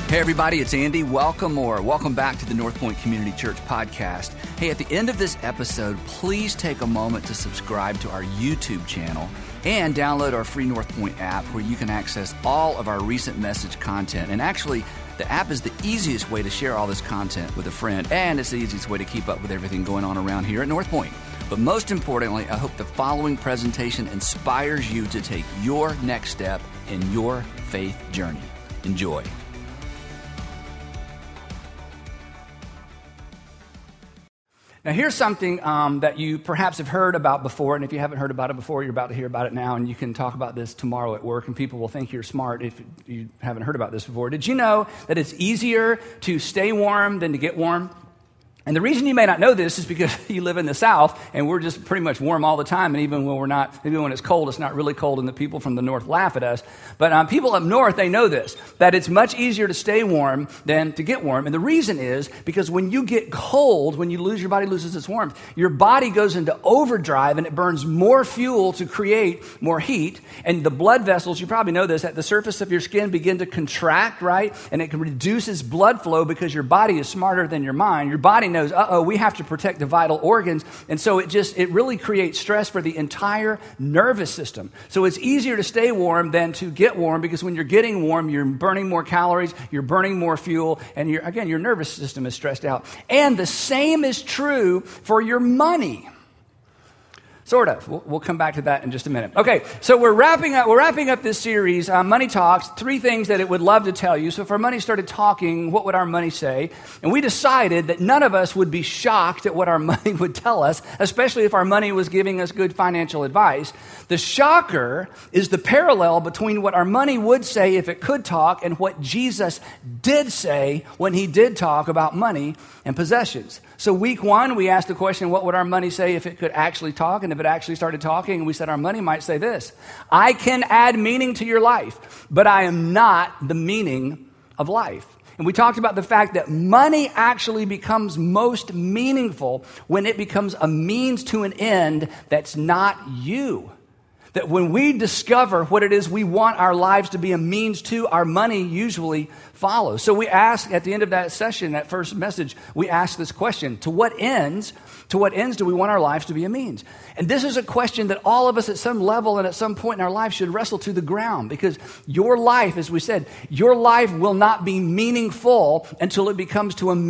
Hey everybody, it's Andy. Welcome back to the North Point Community Church podcast. Hey, at the end of this episode, please take a moment to subscribe to our YouTube channel and download our free North Point app where you can access all of our recent message content. And actually, the app is the easiest way to share all this content with a friend, and it's the easiest way to keep up with everything going on around here at North Point. But most importantly, I hope the following presentation inspires you to take your next step in your faith journey. Enjoy. Now, here's something that you perhaps have heard about before, and if you haven't heard about it before, you're about to hear about it now, and you can talk about this tomorrow at work, and people will think you're smart if you haven't heard about this before. Did you know that it's easier to stay warm than to get warm? And the reason you may not know this is because you live in the South, and we're just pretty much warm all the time, and even when it's cold, it's not really cold, and the people from the North laugh at us. But people up North, they know this, that it's much easier to stay warm than to get warm. And the reason is because when you get cold, when your body loses its warmth, your body goes into overdrive, and it burns more fuel to create more heat. And the blood vessels, you probably know this, at the surface of your skin begin to contract, right? And it reduces blood flow because your body is smarter than your mind. Your body knows, we have to protect the vital organs. And so it really creates stress for the entire nervous system. So it's easier to stay warm than to get warm, because when you're getting warm, you're burning more calories, you're burning more fuel, and your nervous system is stressed out. And the same is true for your money. Sort of. We'll come back to that in just a minute. Okay, so we're wrapping up this series, Money Talks, 3 things that it would love to tell you. So if our money started talking, what would our money say? And we decided that none of us would be shocked at what our money would tell us, especially if our money was giving us good financial advice. The shocker is the parallel between what our money would say if it could talk and what Jesus did say when he did talk about money and possessions. So week 1, we asked the question, what would our money say if it could actually talk? And if it actually started talking, and we said our money might say this: I can add meaning to your life, but I am not the meaning of life. And we talked about the fact that money actually becomes most meaningful when it becomes a means to an end that's not you. That when we discover what it is we want our lives to be a means to, our money usually follows. So we ask at the end of that session, that first message, we ask this question: to what ends do we want our lives to be a means? And this is a question that all of us at some level and at some point in our life should wrestle to the ground, because your life, as we said, your life will not be meaningful until it becomes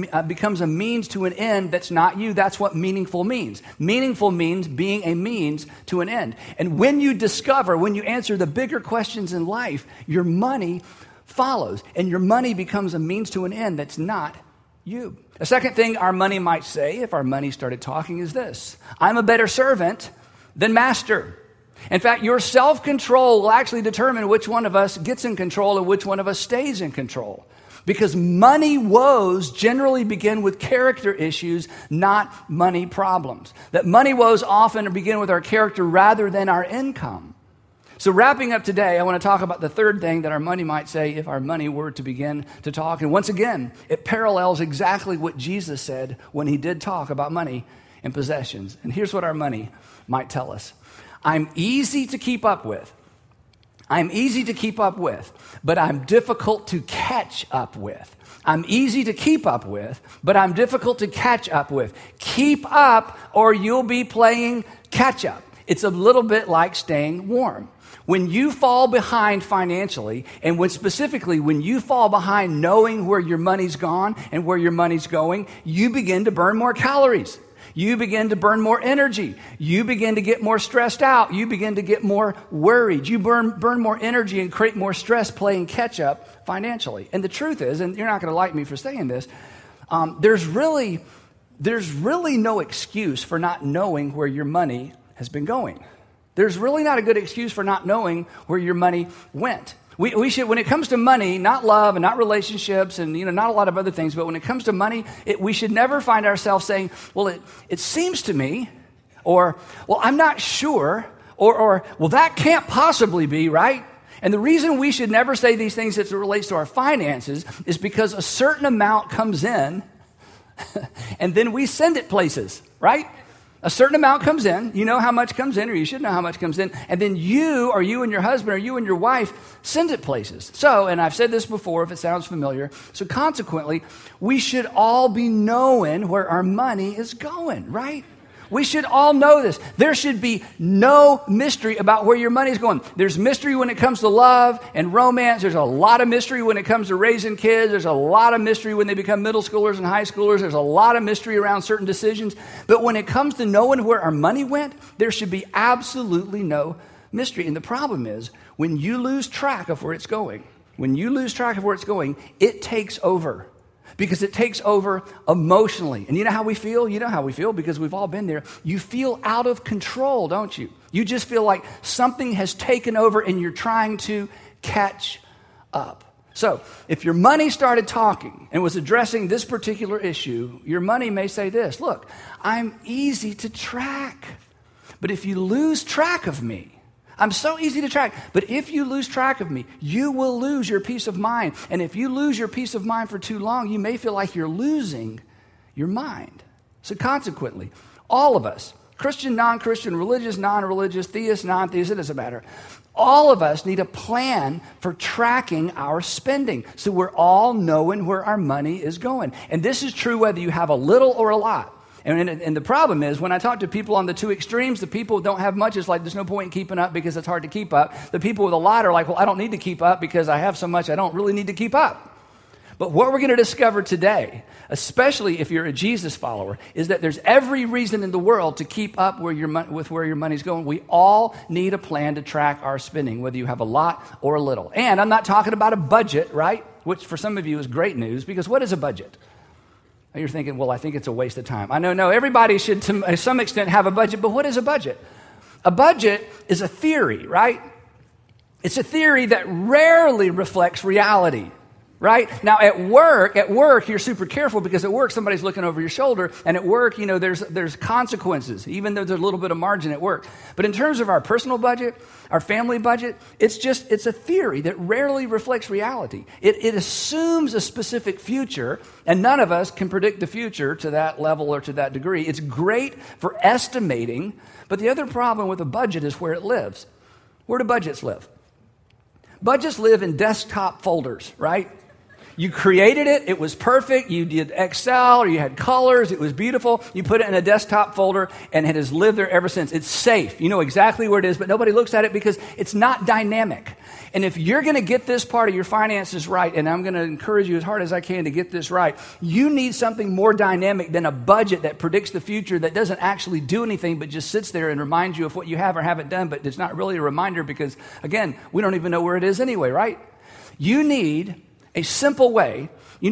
a means to an end that's not you. That's what meaningful means. Meaningful means being a means to an end. And when you answer the bigger questions in life, your money follows, and your money becomes a means to an end that's not you. A second thing our money might say if our money started talking is this: I'm a better servant than master. In fact, your self-control will actually determine which one of us gets in control and which one of us stays in control. Because money woes generally begin with character issues, not money problems. That money woes often begin with our character rather than our income. So wrapping up today, I want to talk about the third thing that our money might say if our money were to begin to talk. And once again, it parallels exactly what Jesus said when he did talk about money and possessions. And here's what our money might tell us: I'm easy to keep up with. I'm easy to keep up with, but I'm difficult to catch up with. I'm easy to keep up with, but I'm difficult to catch up with. Keep up or you'll be playing catch up. It's a little bit like staying warm. When you fall behind financially, and specifically when you fall behind knowing where your money's gone and where your money's going, you begin to burn more calories. You begin to burn more energy. You begin to get more stressed out. You begin to get more worried. You burn more energy and create more stress playing catch up financially. And the truth is, and you're not going to like me for saying this, there's really no excuse for not knowing where your money has been going. There's really not a good excuse for not knowing where your money went. We should, when it comes to money, not love and not relationships and not a lot of other things, but when it comes to money, we should never find ourselves saying, well, it seems to me, or, well, I'm not sure, or well, that can't possibly be, right? And the reason we should never say these things as it relates to our finances is because a certain amount comes in and then we send it places, right? A certain amount comes in. You know how much comes in, or you should know how much comes in. And then you and your husband or you and your wife send it places. So, and I've said this before if it sounds familiar, so consequently, we should all be knowing where our money is going, right? We should all know this. There should be no mystery about where your money is going. There's mystery when it comes to love and romance. There's a lot of mystery when it comes to raising kids. There's a lot of mystery when they become middle schoolers and high schoolers. There's a lot of mystery around certain decisions. But when it comes to knowing where our money went, there should be absolutely no mystery. And the problem is, when you lose track of where it's going, it takes over. Because it takes over emotionally. And you know how we feel? You know how we feel because we've all been there. You feel out of control, don't you? You just feel like something has taken over and you're trying to catch up. So if your money started talking and was addressing this particular issue, your money may say this: look, I'm easy to track. But if you lose track of me, I'm so easy to track, but if you lose track of me, you will lose your peace of mind. And if you lose your peace of mind for too long, you may feel like you're losing your mind. So consequently, all of us, Christian, non-Christian, religious, non-religious, theist, non-theist, it doesn't matter. All of us need a plan for tracking our spending so we're all knowing where our money is going. And this is true whether you have a little or a lot. And the problem is, when I talk to people on the two extremes, the people who don't have much, it's like there's no point in keeping up because it's hard to keep up. The people with a lot are like, well, I don't need to keep up because I have so much, I don't really need to keep up. But what we're going to discover today, especially if you're a Jesus follower, is that there's every reason in the world to keep up with where your money's going. We all need a plan to track our spending, whether you have a lot or a little. And I'm not talking about a budget, right? Which for some of you is great news, because what is a budget? You're thinking, well, I think it's a waste of time. I know, no, everybody should to some extent have a budget, but what is a budget? A budget is a theory, right? It's a theory that rarely reflects reality, right? Now, at work, you're super careful because at work, somebody's looking over your shoulder, and at work, there's consequences, even though there's a little bit of margin at work. But in terms of our personal budget, our family budget, it's a theory that rarely reflects reality. It assumes a specific future, and none of us can predict the future to that level or to that degree. It's great for estimating, but the other problem with a budget is where it lives. Where do budgets live? Budgets live in desktop folders, right? You created it, it was perfect, you did Excel, or you had colors, it was beautiful, you put it in a desktop folder, and it has lived there ever since. It's safe, you know exactly where it is, but nobody looks at it because it's not dynamic. And if you're going to get this part of your finances right, and I'm going to encourage you as hard as I can to get this right, you need something more dynamic than a budget that predicts the future, that doesn't actually do anything, but just sits there and reminds you of what you have or haven't done, but it's not really a reminder because, again, we don't even know where it is anyway, right? You need a simple way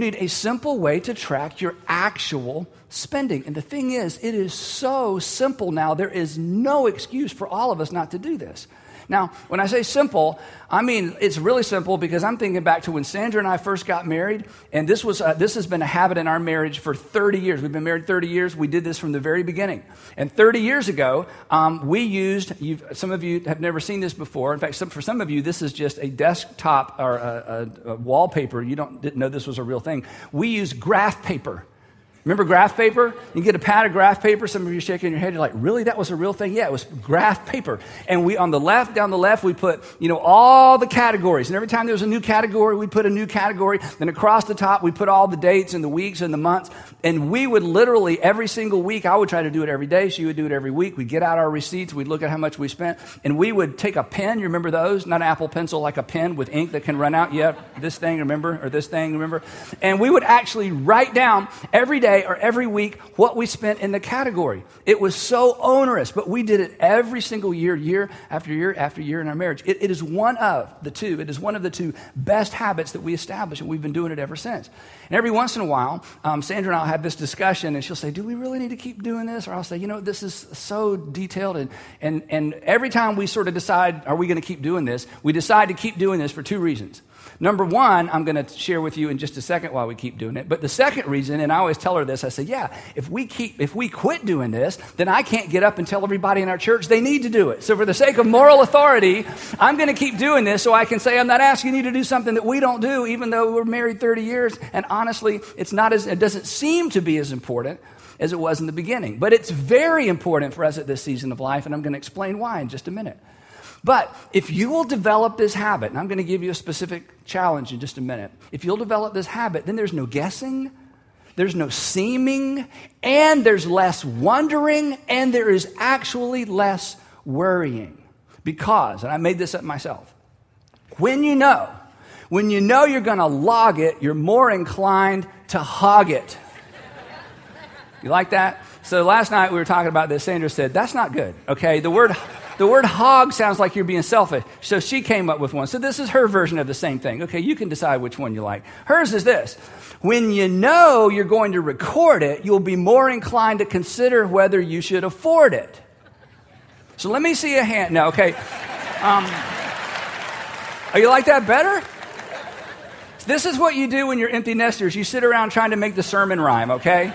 to track your actual spending. And the thing is, it is so simple now, there is no excuse for all of us not to do this. Now, when I say simple, I mean it's really simple because I'm thinking back to when Sandra and I first got married, and this has been a habit in our marriage for 30 years. We've been married 30 years. We did this from the very beginning. And 30 years ago, we used, some of you have never seen this before. In fact, for some of you, this is just a desktop or a wallpaper. You didn't know this was a real thing. We use graph paper. Remember graph paper? You get a pad of graph paper. Some of you are shaking your head. You're like, really? That was a real thing? Yeah, it was graph paper. And down the left, we put, all the categories. And every time there was a new category, we put a new category. Then across the top, we put all the dates and the weeks and the months. And we would literally, every single week, I would try to do it every day. She would do it every week. We'd get out our receipts. We'd look at how much we spent. And we would take a pen. You remember those? Not an Apple Pencil, like a pen with ink that can run out. Yeah, this thing, remember? Or this thing, remember? And we would actually write down every day or every week what we spent in the category. It was so onerous, but we did it every single year, year after year after year in our marriage. It is one of the two best habits that we established, and we've been doing it ever since. And every once in a while, Sandra and I will have this discussion, and she'll say, do we really need to keep doing this? Or I'll say, this is so detailed. And every time we sort of decide, are we going to keep doing this? We decide to keep doing this for two reasons. Number one, I'm going to share with you in just a second why we keep doing it. But the second reason, and I always tell her this, I say, if we quit doing this, then I can't get up and tell everybody in our church they need to do it. So for the sake of moral authority, I'm going to keep doing this so I can say I'm not asking you to do something that we don't do, even though we're married 30 years. And honestly, it doesn't seem to be as important. as it was in the beginning. But it's very important for us at this season of life, and I'm going to explain why in just a minute. But if you will develop this habit, and I'm going to give you a specific challenge in just a minute. If you'll develop this habit, then there's no guessing, there's no seeming, and there's less wondering, and there is actually less worrying. Because, and I made this up myself, when you know you're going to log it, you're more inclined to hog it. You like that? So last night we were talking about this. Sandra said, that's not good, okay? The word hog sounds like you're being selfish. So she came up with one. So this is her version of the same thing. Okay, you can decide which one you like. Hers is this. When you know you're going to record it, you'll be more inclined to consider whether you should afford it. So let me see a hand. No, okay. Are you like that better? This is what you do when you're empty nesters. You sit around trying to make the sermon rhyme, okay?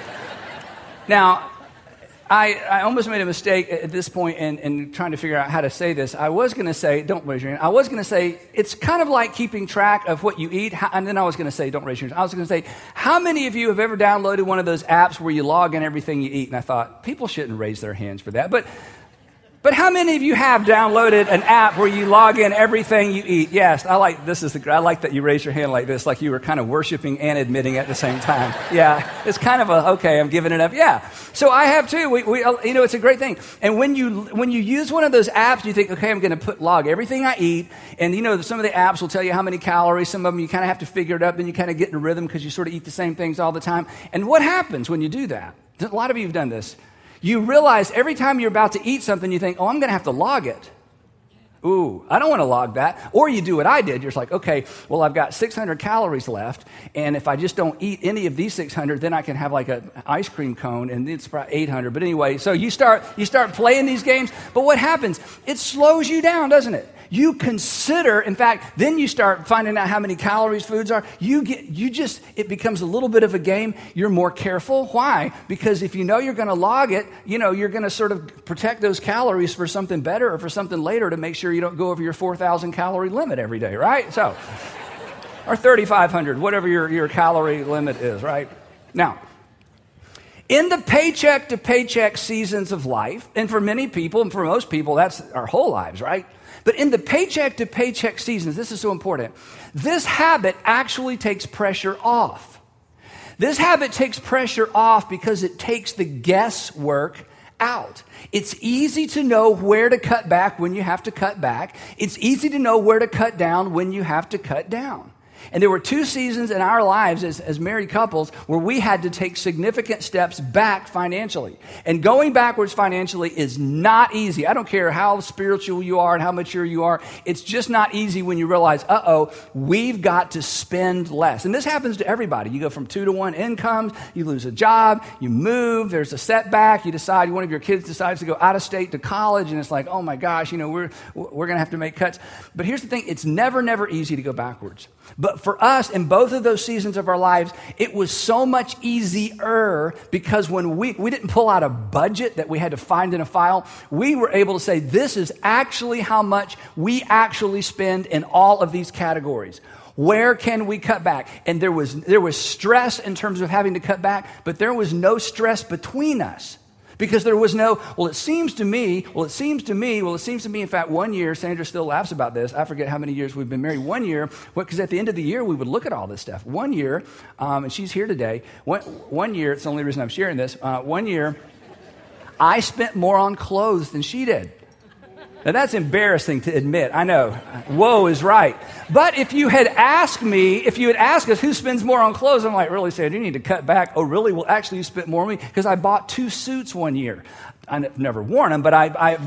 Now, I almost made a mistake at this point in trying to figure out how to say this. I was going to say, don't raise your hand. I was going to say, it's kind of like keeping track of what you eat. And then I was going to say, don't raise your hand. I was going to say, how many of you have ever downloaded one of those apps where you log in everything you eat? And I thought, people shouldn't raise their hands for that. But how many of you have downloaded an app where you log in everything you eat? Yes, I like that you raise your hand like this, like you were kind of worshiping and admitting at the same time. Yeah, it's kind of okay, I'm giving it up. Yeah, so I have too. We it's a great thing. And when you use one of those apps, you think, okay, I'm going to log everything I eat. And some of the apps will tell you how many calories. Some of them you kind of have to figure it up. Then you kind of get in a rhythm because you sort of eat the same things all the time. And what happens when you do that? A lot of you have done this. You realize every time you're about to eat something, you think, oh, I'm going to have to log it. Ooh, I don't want to log that. Or you do what I did. You're just like, okay, well, I've got 600 calories left, and if I just don't eat any of these 600, then I can have like an ice cream cone, and it's probably 800. But anyway, so you start playing these games. But what happens? It slows you down, doesn't it? You consider, in fact, then you start finding out how many calories foods are. It becomes a little bit of a game. You're more careful. Why? Because if you know you're going to log it, you're going to sort of protect those calories for something better or for something later to make sure you don't go over your 4,000 calorie limit every day, right? So, or 3,500, whatever your calorie limit is, right? Now, in the paycheck to paycheck seasons of life, and for many people, and for most people, that's our whole lives, right? But in the paycheck to paycheck seasons, this is so important, this habit actually takes pressure off. This habit takes pressure off because it takes the guesswork out. It's easy to know where to cut back when you have to cut back. It's easy to know where to cut down when you have to cut down. And there were two seasons in our lives as married couples where we had to take significant steps back financially. And going backwards financially is not easy. I don't care how spiritual you are and how mature you are. It's just not easy when you realize, we've got to spend less. And this happens to everybody. You go from 2 to 1 incomes, you lose a job, you move, there's a setback, you decide, one of your kids decides to go out of state to college, and it's like, oh my gosh, we're going to have to make cuts. But here's the thing, it's never easy to go backwards. But for us, in both of those seasons of our lives, it was so much easier because when we didn't pull out a budget that we had to find in a file, we were able to say, this is actually how much we actually spend in all of these categories. Where can we cut back? And there was stress in terms of having to cut back, but there was no stress between us. Because there was no, it seems to me, in fact, 1 year, Sandra still laughs about this. I forget how many years we've been married. 1 year, because at the end of the year, we would look at all this stuff. 1 year, and she's here today. One year, it's the only reason I'm sharing this. 1 year, I spent more on clothes than she did. Now, that's embarrassing to admit. I know. Whoa is right. But if you had asked us who spends more on clothes, I'm like, really, Sandra, you need to cut back. Oh, really? Well, actually, you spent more on me because I bought 2 suits 1 year. I've never worn them, but I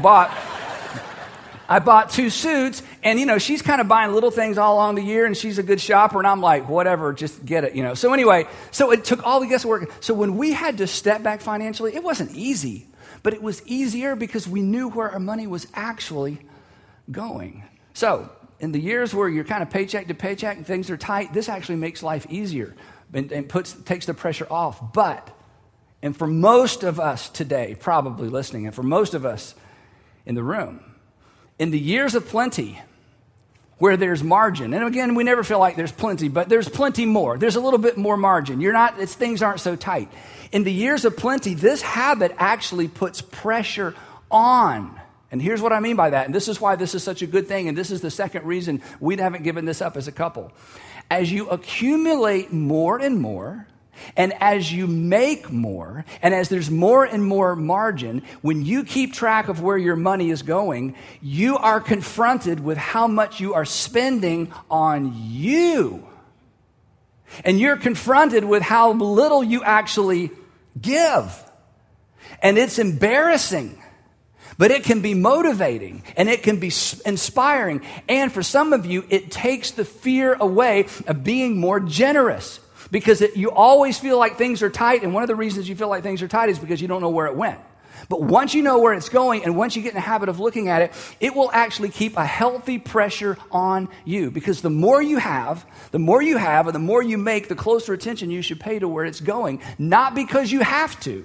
bought 2 suits, and, she's kind of buying little things all along the year, and she's a good shopper, and I'm like, whatever, just get it, So anyway, so it took all the guesswork. So when we had to step back financially, it wasn't easy. But it was easier because we knew where our money was actually going. So, in the years where you're kind of paycheck to paycheck and things are tight, this actually makes life easier and takes the pressure off. And for most of us today, probably listening, and for most of us in the room, in the years of plenty, where there's margin. And again, we never feel like there's plenty, but there's plenty more. There's a little bit more margin. Things aren't so tight. In the years of plenty, this habit actually puts pressure on. And here's what I mean by that. And this is why this is such a good thing. And this is the second reason we haven't given this up as a couple. As you accumulate more and more, and as you make more, and as there's more and more margin, when you keep track of where your money is going, you are confronted with how much you are spending on you. And you're confronted with how little you actually give. And it's embarrassing, but it can be motivating and it can be inspiring. And for some of you, it takes the fear away of being more generous. Because you always feel like things are tight, and one of the reasons you feel like things are tight is because you don't know where it went. But once you know where it's going, and once you get in the habit of looking at it, it will actually keep a healthy pressure on you. Because the more you have, and the more you make, the closer attention you should pay to where it's going. Not because you have to,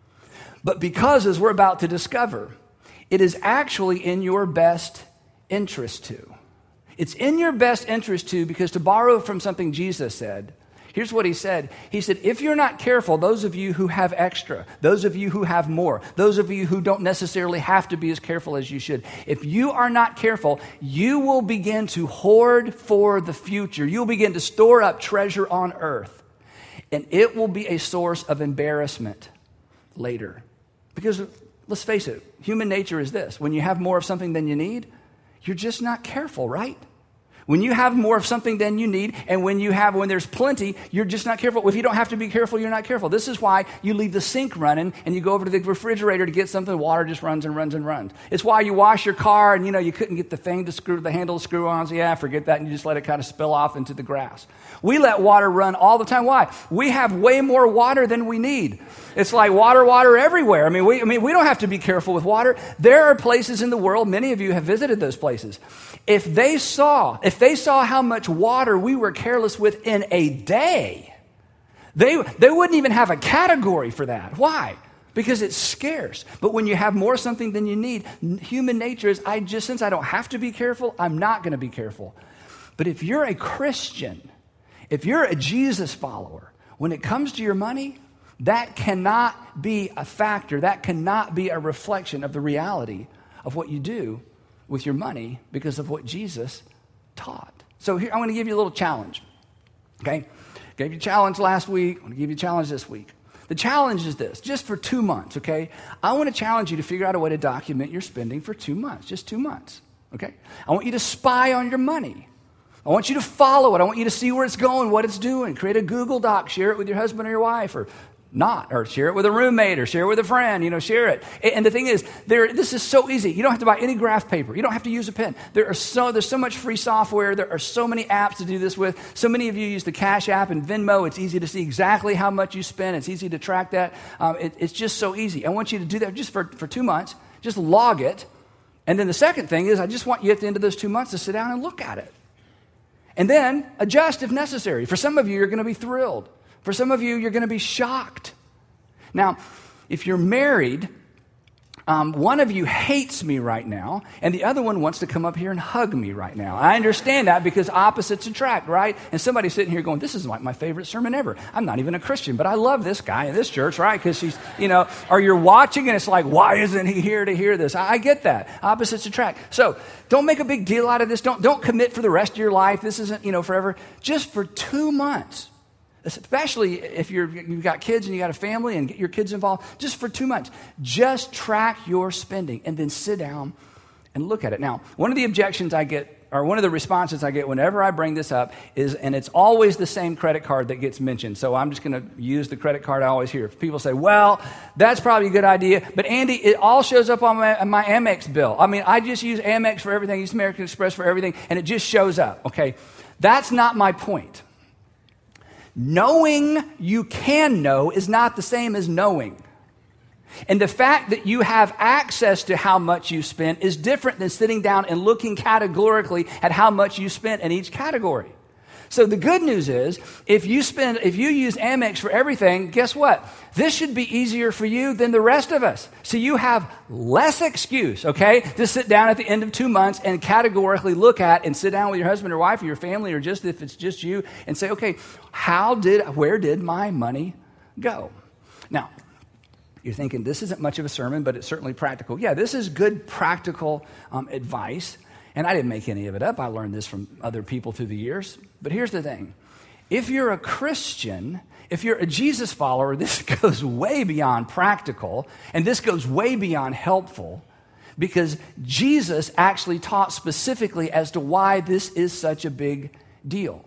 but because, as we're about to discover, it is actually in your best interest to. It's in your best interest to, because to borrow from something Jesus said, here's what he said. He said, if you're not careful, those of you who have extra, those of you who have more, those of you who don't necessarily have to be as careful as you should, if you are not careful, you will begin to hoard for the future. You'll begin to store up treasure on earth, and it will be a source of embarrassment later. Because let's face it, human nature is this. When you have more of something than you need, you're just not careful, right? When you have more of something than you need, and when there's plenty, you're just not careful. If you don't have to be careful, you're not careful. This is why you leave the sink running and you go over to the refrigerator to get something, water just runs and runs and runs. It's why you wash your car and you couldn't get the handle to screw on, so forget that, and you just let it kind of spill off into the grass. We let water run all the time. Why? We have way more water than we need. It's like water everywhere. We don't have to be careful with water. There are places in the world, many of you have visited those places. If they saw how much water we were careless with in a day, they wouldn't even have a category for that. Why? Because it's scarce. But when you have more something than you need, human nature is, since I don't have to be careful, I'm not going to be careful. But if you're a Christian, if you're a Jesus follower, when it comes to your money, that cannot be a factor. That cannot be a reflection of the reality of what you do with your money because of what Jesus taught. So here, I want to give you a little challenge, okay? Gave you a challenge last week. I want to give you a challenge this week. The challenge is this, just for 2 months, okay? I want to challenge you to figure out a way to document your spending for 2 months, just 2 months, okay? I want you to spy on your money. I want you to follow it. I want you to see where it's going, what it's doing. Create a Google Doc, share it with your husband or your wife, or not, or share it with a roommate, or share it with a friend, share it. And the thing is, this is so easy. You don't have to buy any graph paper. You don't have to use a pen. There's so much free software. There are so many apps to do this with. So many of you use the Cash App and Venmo. It's easy to see exactly how much you spend. It's easy to track that. It's just so easy. I want you to do that just for 2 months. Just log it. And then the second thing is, I just want you at the end of those 2 months to sit down and look at it. And then adjust if necessary. For some of you, you're going to be thrilled. For some of you, you're going to be shocked. Now, if you're married, one of you hates me right now, and the other one wants to come up here and hug me right now. I understand that because opposites attract, right? And somebody's sitting here going, this is like my favorite sermon ever. I'm not even a Christian, but I love this guy in this church, right? Because he's, or you're watching and it's like, why isn't he here to hear this? I get that. Opposites attract. So don't make a big deal out of this. Don't commit for the rest of your life. This isn't, forever. Just for 2 months. Especially if you've got kids and you got a family and get your kids involved, just for 2 months. Just track your spending and then sit down and look at it. Now, one of the objections I get, or one of the responses I get whenever I bring this up is, and it's always the same credit card that gets mentioned, so I'm just going to use the credit card I always hear. People say, well, that's probably a good idea, but Andy, it all shows up on my Amex bill. I just use Amex for everything, use American Express for everything, and it just shows up, okay? That's not my point. Knowing you can know is not the same as knowing. And the fact that you have access to how much you spend is different than sitting down and looking categorically at how much you spent in each category. So the good news is, if you use Amex for everything, guess what? This should be easier for you than the rest of us. So you have less excuse, okay, to sit down at the end of 2 months and categorically look at and sit down with your husband or wife or your family, or just if it's just you, and say, okay, where did my money go? Now, you're thinking, this isn't much of a sermon, but it's certainly practical. Yeah, this is good practical advice. And I didn't make any of it up. I learned this from other people through the years. But here's the thing. If you're a Christian, if you're a Jesus follower, this goes way beyond practical, and this goes way beyond helpful, because Jesus actually taught specifically as to why this is such a big deal.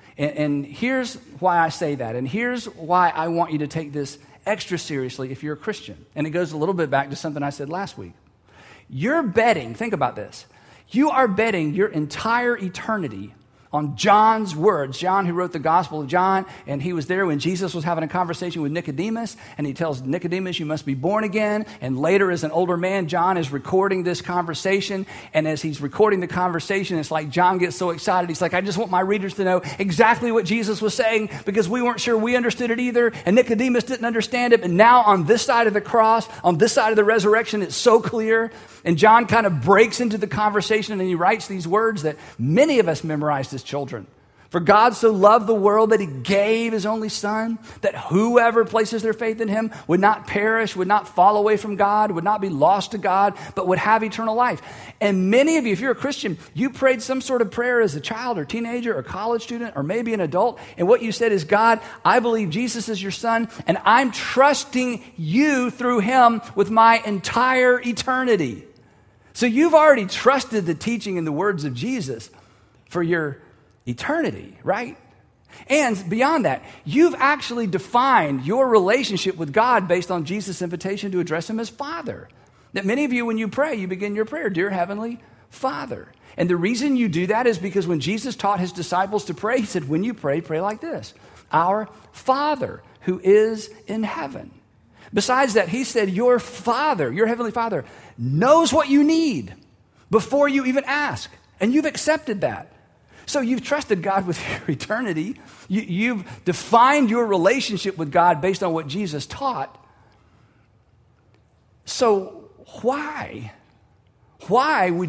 And here's why I say that, and here's why I want you to take this extra seriously if you're a Christian. And it goes a little bit back to something I said last week. You're betting, think about this, you are betting your entire eternity on John's words. John, who wrote the Gospel of John, and he was there when Jesus was having a conversation with Nicodemus, and he tells Nicodemus, you must be born again. And later, as an older man, John is recording this conversation, and as he's recording the conversation, it's like John gets so excited. He's like, I just want my readers to know exactly what Jesus was saying, because we weren't sure we understood it either, and Nicodemus didn't understand it, and now on this side of the cross, on this side of the resurrection, it's so clear. And John kind of breaks into the conversation, and he writes these words that many of us memorized as children. For God so loved the world that he gave his only son, that whoever places their faith in him would not perish, would not fall away from God, would not be lost to God, but would have eternal life. And many of you, if you're a Christian, you prayed some sort of prayer as a child or teenager or college student or maybe an adult. And what you said is, God, I believe Jesus is your son, and I'm trusting you through him with my entire eternity. So you've already trusted the teaching and the words of Jesus for your eternity, right? And beyond that, you've actually defined your relationship with God based on Jesus' invitation to address him as Father. That many of you, when you pray, you begin your prayer, Dear Heavenly Father. And the reason you do that is because when Jesus taught his disciples to pray, he said, when you pray, pray like this: Our Father who is in heaven. Besides that, he said, your Father, your Heavenly Father, knows what you need before you even ask. And you've accepted that. So you've trusted God with your eternity. You've defined your relationship with God based on what Jesus taught. So why would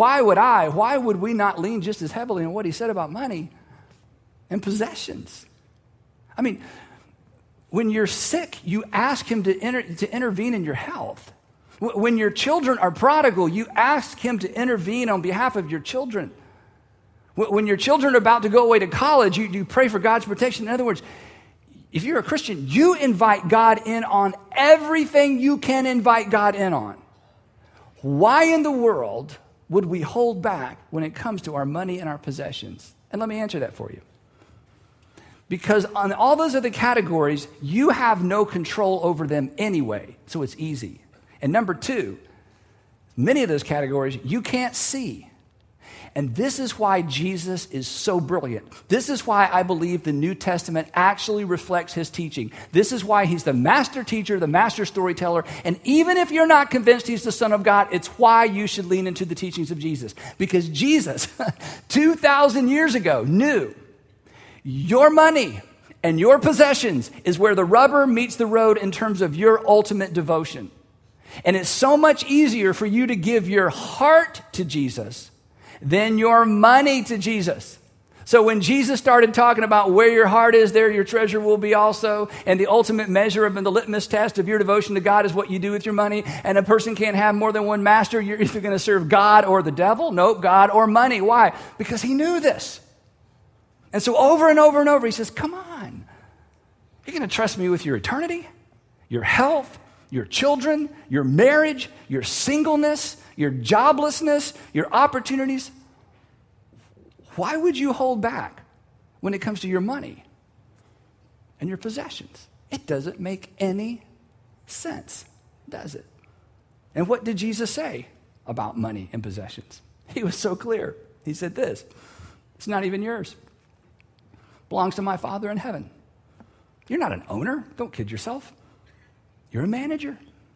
we not lean just as heavily on what he said about money and possessions? I mean, when you're sick, you ask him to intervene in your health. When your children are prodigal, you ask him to intervene on behalf of your children. When your children are about to go away to college, you pray for God's protection. In other words, if you're a Christian, you invite God in on everything you can invite God in on. Why in the world would we hold back when it comes to our money and our possessions? And let me answer that for you. Because on all those other categories, you have no control over them anyway, so it's easy. And number two, many of those categories you can't see. And this is why Jesus is so brilliant. This is why I believe the New Testament actually reflects his teaching. This is why he's the master teacher, the master storyteller. And even if you're not convinced he's the Son of God, it's why you should lean into the teachings of Jesus. Because Jesus, 2,000 years ago, knew your money and your possessions is where the rubber meets the road in terms of your ultimate devotion. And it's so much easier for you to give your heart to Jesus than your money to Jesus. So when Jesus started talking about where your heart is, there your treasure will be also, and the ultimate measure of the litmus test of your devotion to God is what you do with your money, and a person can't have more than one master, you're either going to serve God or the devil. Nope, God or money. Why? Because he knew this. And so over and over and over, he says, come on. You're going to trust me with your eternity, your health, your children, your marriage, your singleness, your joblessness, your opportunities. Why would you hold back when it comes to your money and your possessions? It doesn't make any sense, does it? And what did Jesus say about money and possessions? He was so clear. He said this: it's not even yours. It belongs to my Father in heaven. You're not an owner. Don't kid yourself. You're a manager.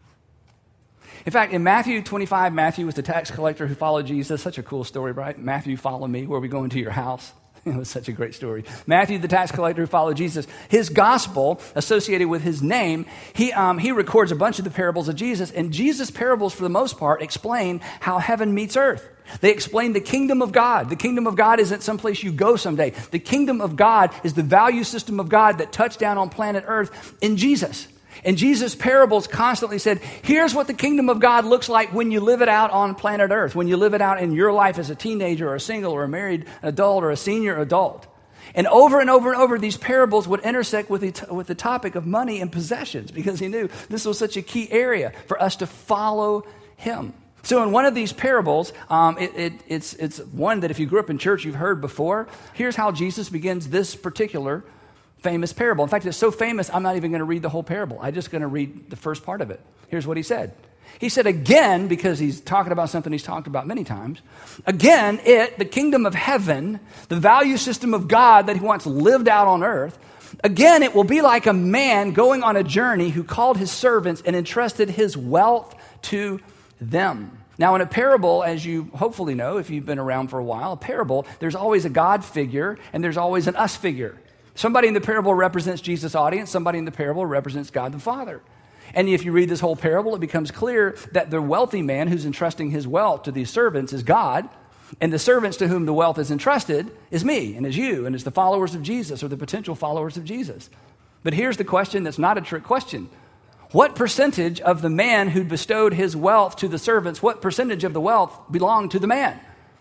In fact, in Matthew 25, Matthew was the tax collector who followed Jesus. Such a cool story, right? Matthew, follow me. Where are we going? To your house? It was such a great story. Matthew, the tax collector who followed Jesus, his gospel associated with his name, he records a bunch of the parables of Jesus, and Jesus' parables, for the most part, explain how heaven meets earth. They explain the kingdom of God. The kingdom of God isn't someplace you go someday. The kingdom of God is the value system of God that touched down on planet earth in Jesus. And Jesus' parables constantly said, here's what the kingdom of God looks like when you live it out on planet earth, when you live it out in your life as a teenager or a single or a married adult or a senior adult. And over and over and over, these parables would intersect with the topic of money and possessions, because he knew this was such a key area for us to follow him. So in one of these parables, it's one that if you grew up in church, you've heard before. Here's how Jesus begins this particular famous parable. In fact, it's so famous, I'm not even going to read the whole parable. I'm just going to read the first part of it. Here's what he said. He said again, because he's talking about something he's talked about many times, again, the kingdom of heaven, the value system of God that he wants lived out on earth, again, it will be like a man going on a journey who called his servants and entrusted his wealth to them. Now, in a parable, as you hopefully know, if you've been around for a while, a parable, there's always a God figure and there's always an us figure. Somebody in the parable represents Jesus' audience. Somebody in the parable represents God the Father. And if you read this whole parable, it becomes clear that the wealthy man who's entrusting his wealth to these servants is God, and the servants to whom the wealth is entrusted is me and is you and is the followers of Jesus or the potential followers of Jesus. But here's the question that's not a trick question. What percentage of the man who bestowed his wealth to the servants, what percentage of the wealth belonged to the man?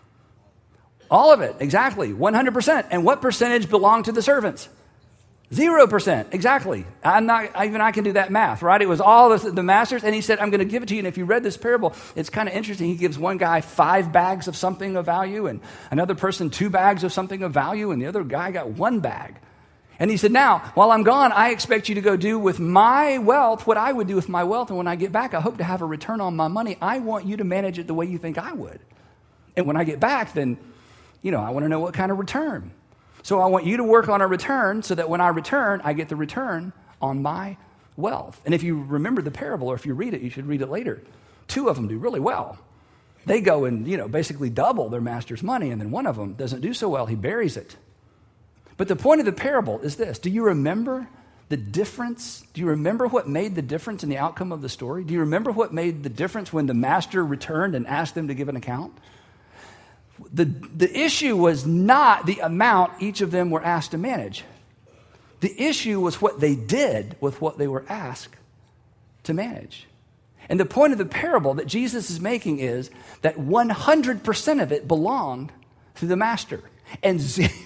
All of it, exactly, 100%. And what percentage belonged to the servants? 0%, exactly. I can do that math, right? It was all the masters, and he said, I'm going to give it to you. And if you read this parable, it's kind of interesting. He gives one guy 5 bags of something of value, and another person 2 bags of something of value, and the other guy got 1 bag. And he said, now, while I'm gone, I expect you to go do with my wealth what I would do with my wealth, and when I get back, I hope to have a return on my money. I want you to manage it the way you think I would. And when I get back, then I want to know what kind of return. So I want you to work on a return so that when I return, I get the return on my wealth. And if you remember the parable, or if you read it, you should read it later. 2 of them do really well. They go and, basically double their master's money, and then one of them doesn't do so well. He buries it. But the point of the parable is this. Do you remember the difference? Do you remember what made the difference in the outcome of the story? Do you remember what made the difference when the master returned and asked them to give an account? The issue was not the amount each of them were asked to manage. The issue was what they did with what they were asked to manage. And the point of the parable that Jesus is making is that 100% of it belonged to the master, and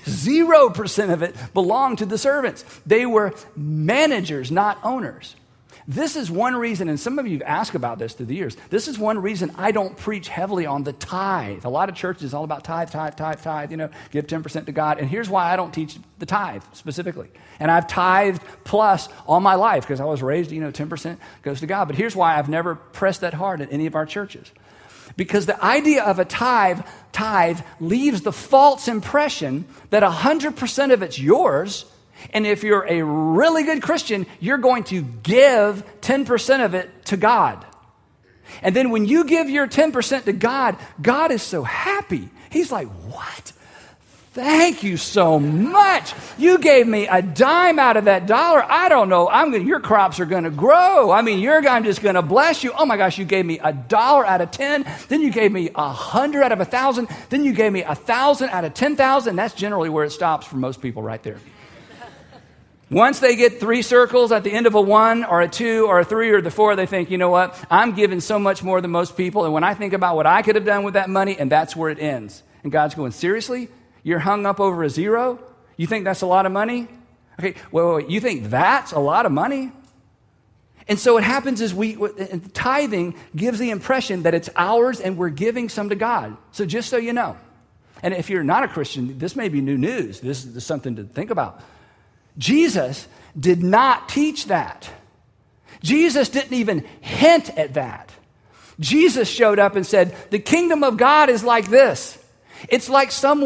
0% of it belonged to the servants. They were managers, not owners. This is one reason, and some of you have asked about this through the years, this is one reason I don't preach heavily on the tithe. A lot of churches is all about tithe, give 10% to God. And here's why I don't teach the tithe specifically. And I've tithed plus all my life because I was raised, 10% goes to God. But here's why I've never pressed that hard at any of our churches. Because the idea of a tithe leaves the false impression that 100% of it's yours. And if you're a really good Christian, you're going to give 10% of it to God. And then when you give your 10% to God, God is so happy. He's like, what? Thank you so much. You gave me a dime out of that dollar. I don't know. Your crops are going to grow. I'm just going to bless you. Oh my gosh, you gave me $1 out of 10. Then you gave me 100 out of 1,000. Then you gave me 1,000 out of 10,000. That's generally where it stops for most people right there. Once they get 3 circles at the end of a 1 or a 2 or a 3 or the 4, they think, you know what? I'm giving so much more than most people. And when I think about what I could have done with that money, and that's where it ends. And God's going, seriously? You're hung up over a 0? You think that's a lot of money? Okay, wait. You think that's a lot of money? And so what happens is tithing gives the impression that it's ours and we're giving some to God. So just so you know, and if you're not a Christian, this may be new news. This is something to think about. Jesus did not teach that. Jesus didn't even hint at that. Jesus showed up and said, the kingdom of God is like this. It's like a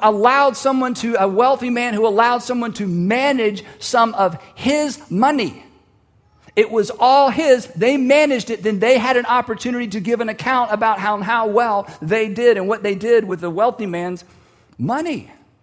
wealthy man who allowed someone to manage some of his money. It was all his. They managed it. Then they had an opportunity to give an account about how well they did and what they did with the wealthy man's money.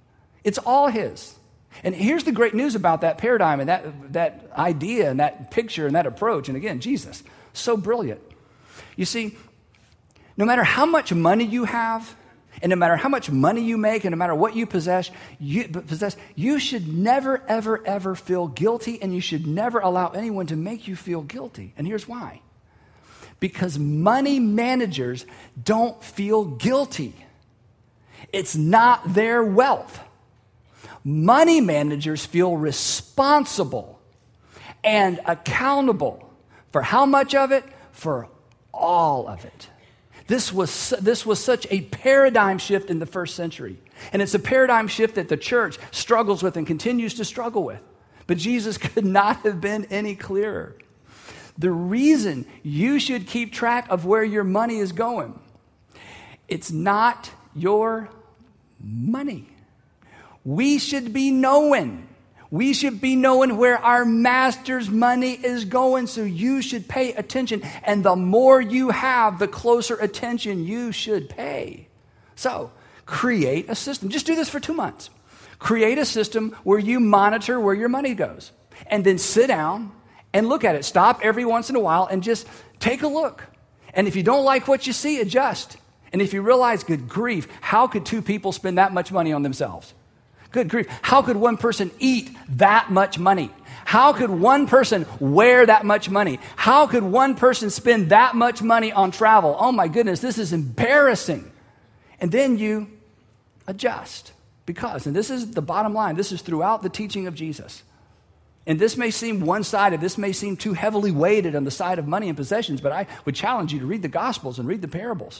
It's all his. And here's the great news about that paradigm and that idea and that picture and that approach. And again, Jesus, so brilliant. You see, no matter how much money you have, and no matter how much money you make, and no matter what you possess, you should never, ever, ever feel guilty, and you should never allow anyone to make you feel guilty. And here's why. Because money managers don't feel guilty. It's not their wealth. Money managers feel responsible and accountable for how much of it? For all of it. This was such a paradigm shift in the first century. And it's a paradigm shift that the church struggles with and continues to struggle with. But Jesus could not have been any clearer. The reason you should keep track of where your money is going, it's not your money. We should be knowing. We should be knowing where our master's money is going, so you should pay attention. And the more you have, the closer attention you should pay. So, create a system. Just do this for 2 months. Create a system where you monitor where your money goes. And then sit down and look at it. Stop every once in a while and just take a look. And if you don't like what you see, adjust. And if you realize, good grief, how could 2 people spend that much money on themselves? Good grief. How could one person eat that much money? How could one person wear that much money? How could one person spend that much money on travel? Oh my goodness, this is embarrassing. And then you adjust. Because, and this is the bottom line, this is throughout the teaching of Jesus. And this may seem one-sided, this may seem too heavily weighted on the side of money and possessions, but I would challenge you to read the Gospels and read the parables.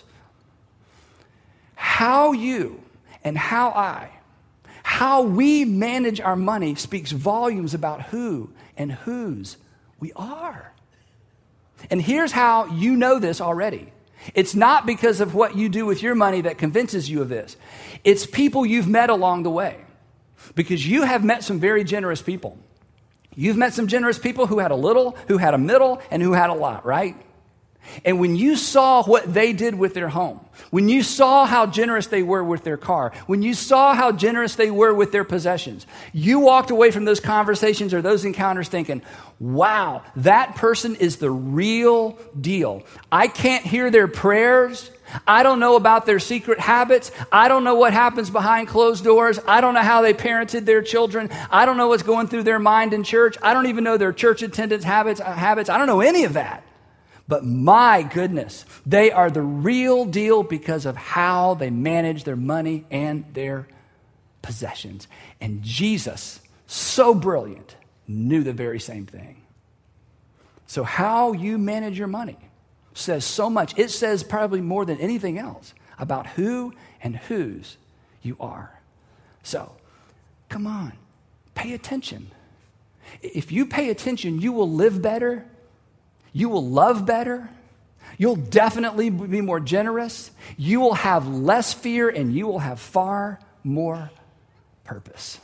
How you and how we manage our money speaks volumes about who and whose we are. And here's how you know this already. It's not because of what you do with your money that convinces you of this. It's people you've met along the way. Because you have met some very generous people. You've met some generous people who had a little, who had a middle, and who had a lot, right? And when you saw what they did with their home, when you saw how generous they were with their car, when you saw how generous they were with their possessions, you walked away from those conversations or those encounters thinking, wow, that person is the real deal. I can't hear their prayers. I don't know about their secret habits. I don't know what happens behind closed doors. I don't know how they parented their children. I don't know what's going through their mind in church. I don't even know their church attendance habits. I don't know any of that. But my goodness, they are the real deal because of how they manage their money and their possessions. And Jesus, so brilliant, knew the very same thing. So how you manage your money says so much. It says probably more than anything else about who and whose you are. So, come on, pay attention. If you pay attention, you will live better. You will love better. You'll definitely be more generous. You will have less fear, and you will have far more purpose.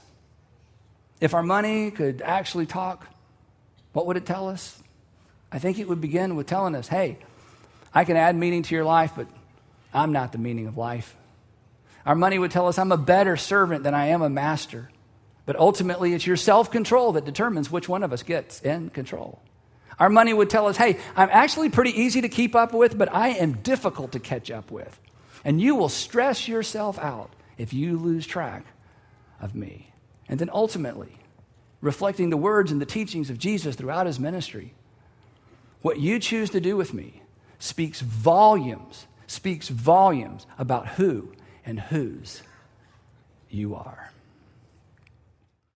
If our money could actually talk, what would it tell us? I think it would begin with telling us, hey, I can add meaning to your life, but I'm not the meaning of life. Our money would tell us I'm a better servant than I am a master. But ultimately, it's your self-control that determines which one of us gets in control. Our money would tell us, hey, I'm actually pretty easy to keep up with, but I am difficult to catch up with. And you will stress yourself out if you lose track of me. And then ultimately, reflecting the words and the teachings of Jesus throughout his ministry, what you choose to do with me speaks volumes about who and whose you are.